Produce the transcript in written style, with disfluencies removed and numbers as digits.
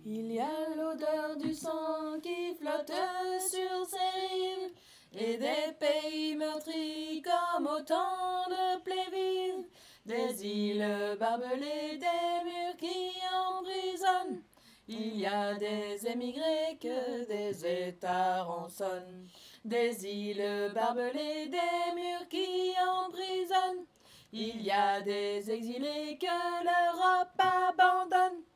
Il y a l'odeur du sang qui flotte sur ces rives, et des pays meurtris comme autant de plaies vives, des îles barbelées, des murs qui emprisonnent. Il y a des émigrés que des États rançonnent, des îles barbelées, des murs qui emprisonnent. Il y a des exilés que l'Europe abandonne.